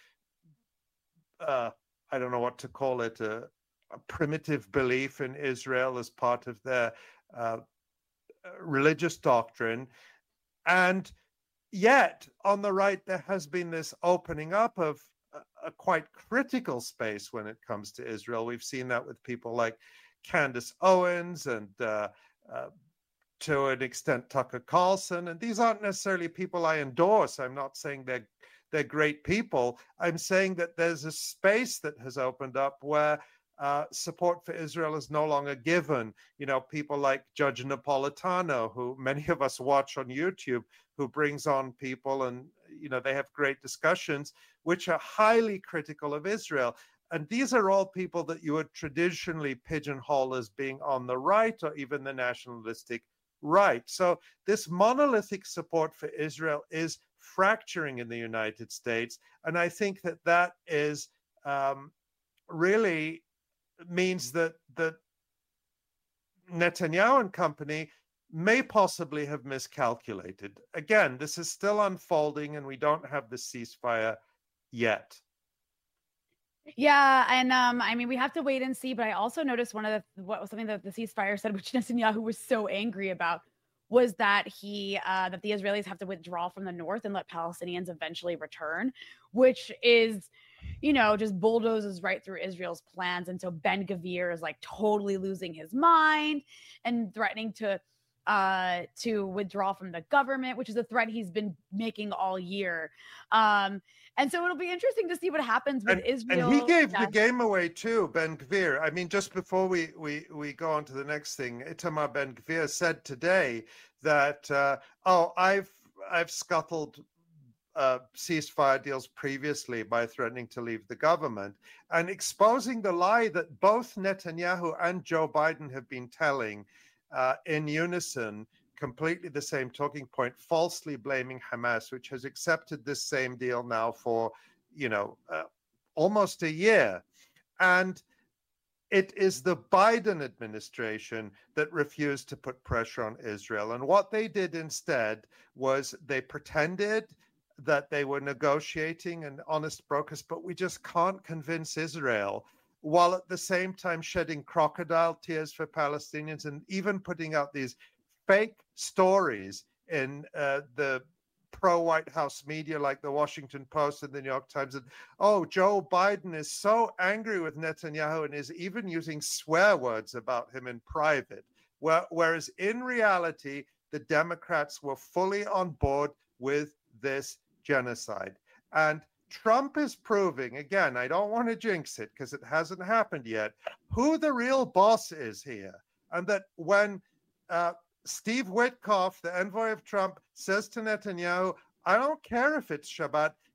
uh, I don't know what to call it, a, a primitive belief in Israel as part of their uh, religious doctrine. And yet, on the right, there has been this opening up of a, a quite critical space when it comes to Israel. We've seen that with people like Candace Owens and uh, uh, to an extent, Tucker Carlson. And these aren't necessarily people I endorse. I'm not saying they're, they're great people. I'm saying that there's a space that has opened up where uh, support for Israel is no longer given. You know, people like Judge Napolitano, who many of us watch on YouTube, who brings on people and, you know, they have great discussions, which are highly critical of Israel. And these are all people that you would traditionally pigeonhole as being on the right or even the nationalistic right. So this monolithic support for Israel is fracturing in the United States. And I think that that is um, really means that, that Netanyahu and company may possibly have miscalculated. Again, this is still unfolding and we don't have the ceasefire yet. Yeah, and um, I mean, we have to wait and see. But I also noticed one of the what was something that the ceasefire said, which Netanyahu was so angry about, was that he uh, that the Israelis have to withdraw from the north and let Palestinians eventually return, which is, you know, just bulldozes right through Israel's plans. And so Ben Gvir is like totally losing his mind and threatening to uh, to withdraw from the government, which is a threat he's been making all year. Um, and so it'll be interesting to see what happens with and, Israel. And he gave yeah. the game away too, Ben Gvir. I mean, just before we, we, we go on to the next thing, Itamar Ben Gvir said today that, uh, oh, I've, I've scuttled uh, ceasefire deals previously by threatening to leave the government, and exposing the lie that both Netanyahu and Joe Biden have been telling uh, in unison, completely the same talking point, falsely blaming Hamas, which has accepted this same deal now for, you know, uh, almost a year. And it is the Biden administration that refused to put pressure on Israel. And what they did instead was they pretended that they were negotiating and honest brokers, but we just can't convince Israel, while at the same time shedding crocodile tears for Palestinians and even putting out these fake stories in uh, the pro-White House media like the Washington Post and the New York Times. And, oh, Joe Biden is so angry with Netanyahu and is even using swear words about him in private. Where, whereas in reality, the Democrats were fully on board with this genocide. And Trump is proving, again, I don't want to jinx it because it hasn't happened yet, who the real boss is here. And that when uh, Steve Witkoff, the envoy of Trump, says to Netanyahu, I don't care if it's Shabbat,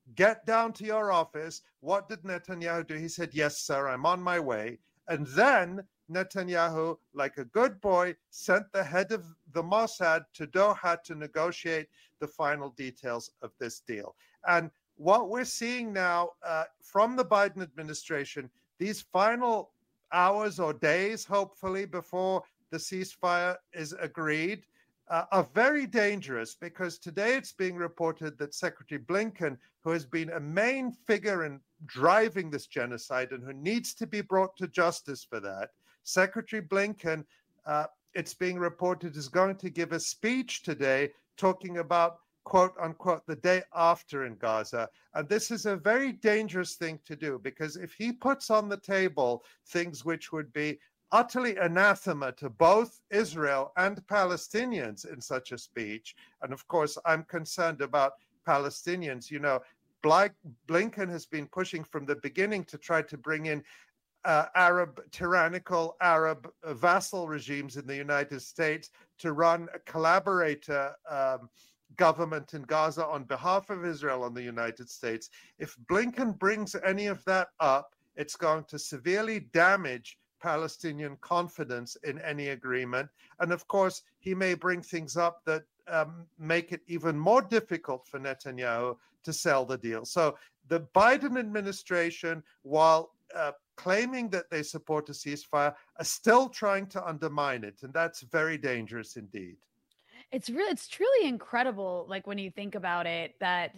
get down to your office. What did Netanyahu do? He said, yes, sir, I'm on my way. And then Netanyahu, like a good boy, sent the head of the Mossad to Doha to negotiate the final details of this deal. And what we're seeing now uh, from the Biden administration, these final hours or days, hopefully, before the ceasefire is agreed, uh, are very dangerous, because today it's being reported that Secretary Blinken, who has been a main figure in driving this genocide and who needs to be brought to justice for that, Secretary Blinken, uh, it's being reported, is going to give a speech today talking about, quote unquote, the day after in Gaza. And this is a very dangerous thing to do, because if he puts on the table things which would be utterly anathema to both Israel and Palestinians in such a speech, and of course, I'm concerned about Palestinians. You know, Blinken has been pushing from the beginning to try to bring in uh, Arab, tyrannical Arab uh, vassal regimes in the United States to run a collaborator um, government in Gaza on behalf of Israel and the United States. If Blinken brings any of that up, it's going to severely damage Palestinian confidence in any agreement. And of course, he may bring things up that um, make it even more difficult for Netanyahu to sell the deal. So the Biden administration, while uh, claiming that they support a ceasefire, are still trying to undermine it. And that's very dangerous indeed. It's really, it's truly incredible. Like when you think about it, that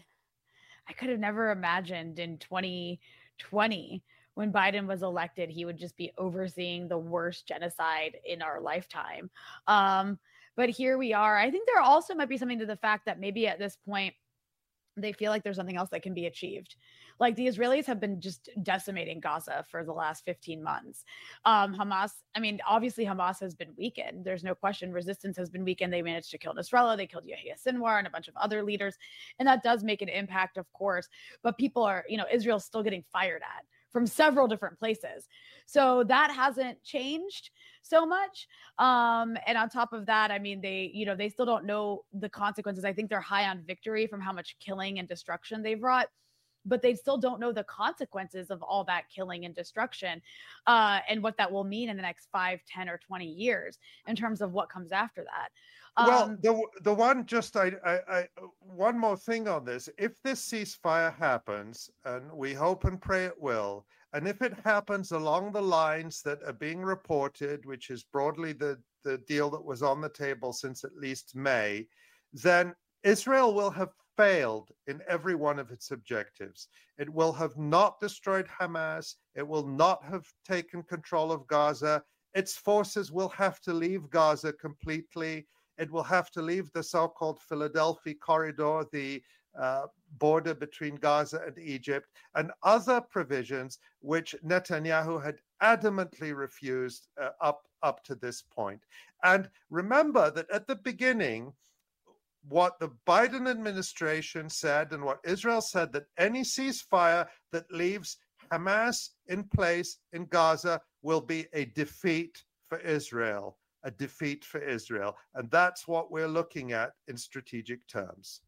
I could have never imagined in twenty twenty, when Biden was elected, he would just be overseeing the worst genocide in our lifetime. Um, but here we are. I think there also might be something to the fact that maybe at this point, they feel like there's something else that can be achieved. Like the Israelis have been just decimating Gaza for the last fifteen months. Um, Hamas, I mean, obviously Hamas has been weakened. There's no question. Resistance has been weakened. They managed to kill Nasrallah. They killed Yahya Sinwar and a bunch of other leaders. And that does make an impact, of course. But people are, you know, Israel's still getting fired at from several different places. So that hasn't changed so much. Um, and on top of that, I mean, they, you know, they still don't know the consequences. I think they're high on victory from how much killing and destruction they've wrought, but they still don't know the consequences of all that killing and destruction uh, and what that will mean in the next five, ten, or twenty years in terms of what comes after that. Um, well, the the one just I, I I one more thing on this. If this ceasefire happens, and we hope and pray it will, and if it happens along the lines that are being reported, which is broadly the the deal that was on the table since at least May, then Israel will have failed in every one of its objectives. It will have not destroyed Hamas. It will not have taken control of Gaza. Its forces will have to leave Gaza completely. It will have to leave the so-called Philadelphia corridor, the uh, border between Gaza and Egypt, and other provisions which Netanyahu had adamantly refused uh, up, up to this point. And remember that at the beginning, what the Biden administration said and what Israel said, that any ceasefire that leaves Hamas in place in Gaza will be a defeat for Israel. A defeat for Israel. And that's what we're looking at in strategic terms.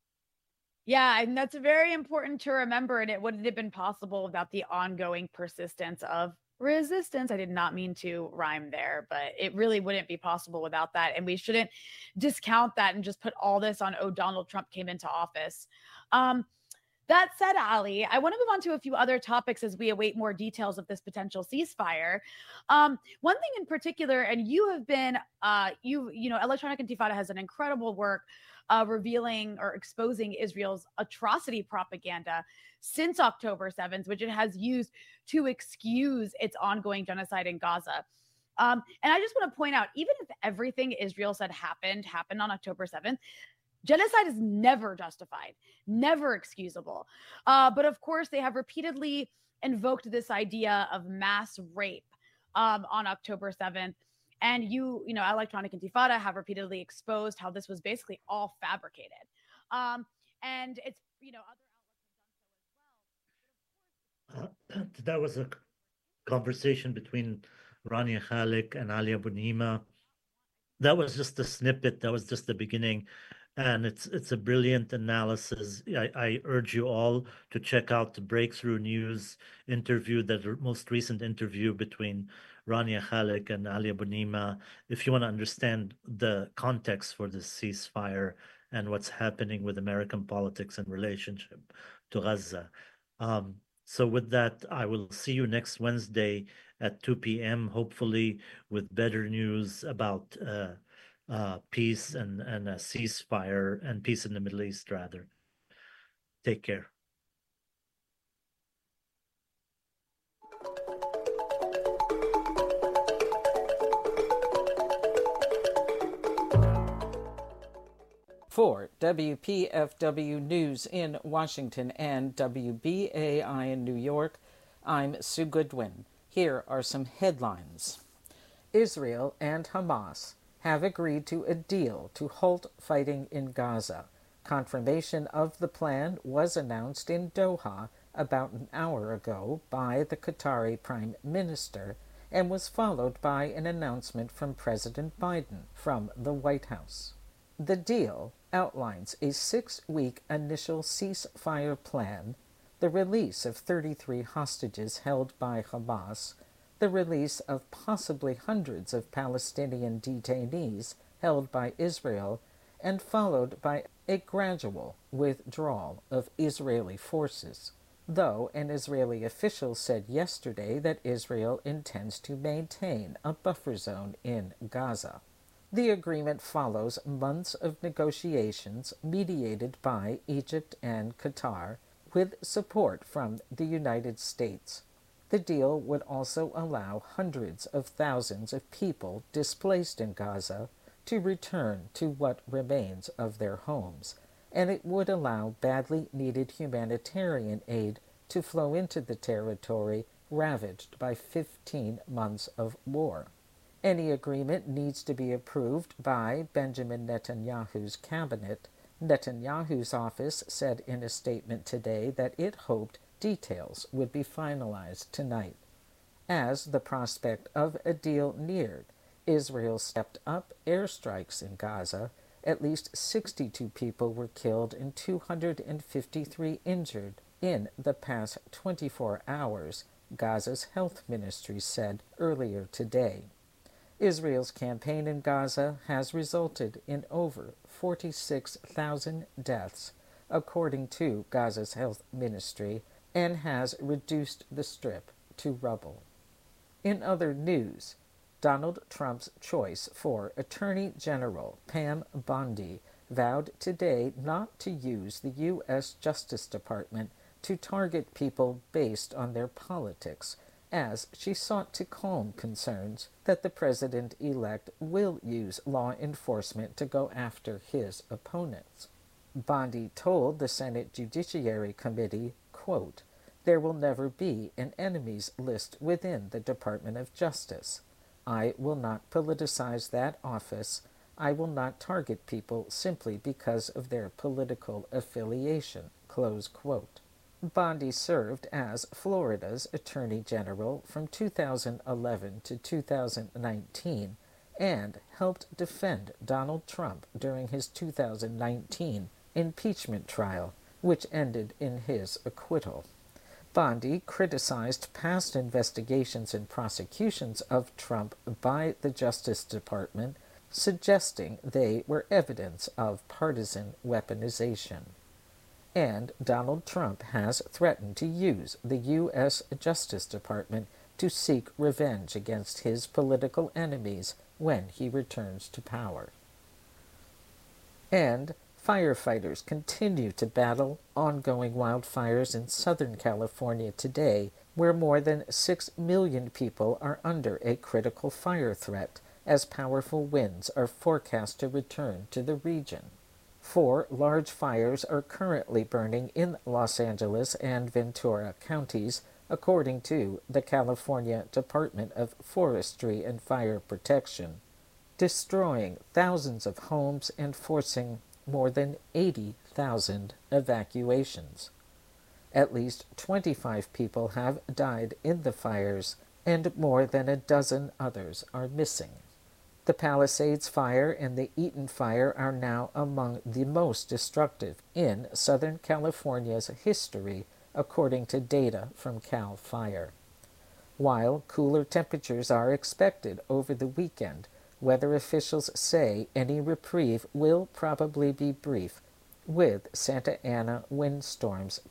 Yeah, and that's very important to remember. And it wouldn't have been possible without the ongoing persistence of resistance. I did not mean to rhyme there, but it really wouldn't be possible without that. And we shouldn't discount that and just put all this on, oh, Donald Trump came into office. Um, That said, Ali, I want to move on to a few other topics as we await more details of this potential ceasefire. Um, one thing in particular, and you have been, uh, you you know, Electronic Intifada has done incredible work uh, revealing or exposing Israel's atrocity propaganda since October seventh, which it has used to excuse its ongoing genocide in Gaza. Um, and I just want to point out, even if everything Israel said happened, happened on October seventh, genocide is never justified, never excusable. Uh, but of course, they have repeatedly invoked this idea of mass rape um, on October seventh. And you, you know, Electronic Intifada have repeatedly exposed how this was basically all fabricated. Um, and it's, you know, other outlets have done so as well. Uh, that was a conversation between Rania Khalik and Ali Abu Nima. That was just a snippet. That was just the beginning. and it's it's a brilliant analysis. I, I urge you all to check out the Breakthrough News interview, the most recent interview between Rania Khalek and Ali Bonima, if you want to understand the context for this ceasefire and what's happening with American politics in relationship to Gaza. Um, so with that, I will see you next Wednesday at two p m, hopefully with better news about uh, uh, peace and, and a ceasefire and peace in the Middle East, rather. Take care. For W P F W News in Washington and W B A I in New York, I'm Sue Goodwin. Here are some headlines. Israel and Hamas have agreed to a deal to halt fighting in Gaza. Confirmation of the plan was announced in Doha about an hour ago by the Qatari Prime Minister and was followed by an announcement from President Biden from the White House. The deal outlines a six-week initial ceasefire plan, the release of thirty-three hostages held by Hamas, the release of possibly hundreds of Palestinian detainees held by Israel, and followed by a gradual withdrawal of Israeli forces, though an Israeli official said yesterday that Israel intends to maintain a buffer zone in Gaza. The agreement follows months of negotiations mediated by Egypt and Qatar, with support from the United States. The deal would also allow hundreds of thousands of people displaced in Gaza to return to what remains of their homes, and it would allow badly needed humanitarian aid to flow into the territory ravaged by fifteen months of war. Any agreement needs to be approved by Benjamin Netanyahu's cabinet. Netanyahu's office said in a statement today that it hoped details would be finalized tonight. As the prospect of a deal neared, Israel stepped up airstrikes in Gaza. At least sixty-two people were killed and two hundred fifty-three injured in the past twenty-four hours, Gaza's health ministry said earlier today. Israel's campaign in Gaza has resulted in over forty-six thousand deaths, according to Gaza's health ministry, and has reduced the strip to rubble. In other news, Donald Trump's choice for Attorney General Pam Bondi vowed today not to use the U S Justice Department to target people based on their politics, as she sought to calm concerns that the president-elect will use law enforcement to go after his opponents. Bondi told the Senate Judiciary Committee, quote, "There will never be an enemies list within the Department of Justice. I will not politicize that office. I will not target people simply because of their political affiliation," close quote. Bondi served as Florida's Attorney General from two thousand eleven to two thousand nineteen and helped defend Donald Trump during his two thousand nineteen impeachment trial, which ended in his acquittal. Bondi criticized past investigations and prosecutions of Trump by the Justice Department, suggesting they were evidence of partisan weaponization. And Donald Trump has threatened to use the U S Justice Department to seek revenge against his political enemies when he returns to power. And firefighters continue to battle ongoing wildfires in Southern California today, where more than six million people are under a critical fire threat, as powerful winds are forecast to return to the region. Four large fires are currently burning in Los Angeles and Ventura counties, according to the California Department of Forestry and Fire Protection, destroying thousands of homes and forcing more than eighty thousand evacuations. At least twenty-five people have died in the fires, and more than a dozen others are missing. The Palisades Fire and the Eaton Fire are now among the most destructive in Southern California's history, according to data from CAL FIRE. While cooler temperatures are expected over the weekend, weather officials say any reprieve will probably be brief, with Santa Ana windstorms